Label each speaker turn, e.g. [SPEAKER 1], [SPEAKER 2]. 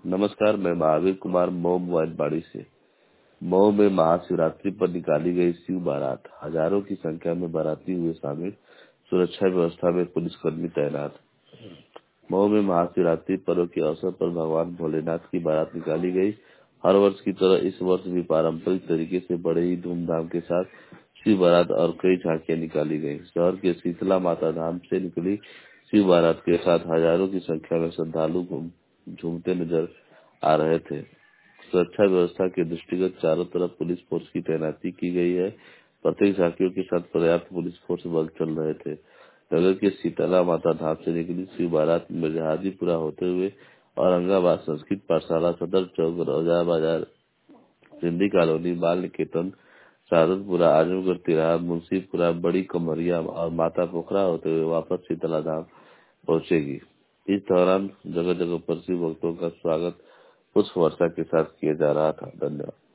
[SPEAKER 1] नमस्कार, मैं महावीर कुमार मऊ मोबाइल बाड़ी से। मऊ में महाशिवरात्रि पर निकाली गई शिव बारात, हजारों की संख्या में बाराती हुए शामिल, सुरक्षा व्यवस्था में पुलिसकर्मी तैनात। मऊ में महाशिवरात्रि पर्व के अवसर पर भगवान भोलेनाथ की बारात निकाली गई। हर वर्ष की तरह इस वर्ष भी पारंपरिक तरीके से बड़े ही धूमधाम के साथ शिव बारात और कई झांकियां निकाली गई। शहर के शीतला माता धाम से निकली शिव बारात के साथ हजारों की संख्या में श्रद्धालु झूमते नजर आ रहे थे। सुरक्षा व्यवस्था के दृष्टिगत चारों तरफ पुलिस फोर्स की तैनाती की गई है। प्रत्येक झांकियों के साथ पर्याप्त पुलिस फोर्स बल चल रहे थे। नगर के शीतला माता धाम से निकली शिव बारात मिर्जाहाजीपुरा होते हुए औरंगाबाद संस्कृत पाठशाला, सदर चौक, रोजा बाजार, सिंधी कॉलोनी, बाल निकेतन, सादतपुरा, आजमगढ़ तिराहा, मुंशीपुरा, बड़ी कमरिया और माता पोखरा होते हुए वापस शीतला धाम पहुंचेगी। इस दौरान जगह जगह पर शिव भक्तों का स्वागत पुष्प वर्षा के साथ किया जा रहा था। धन्यवाद।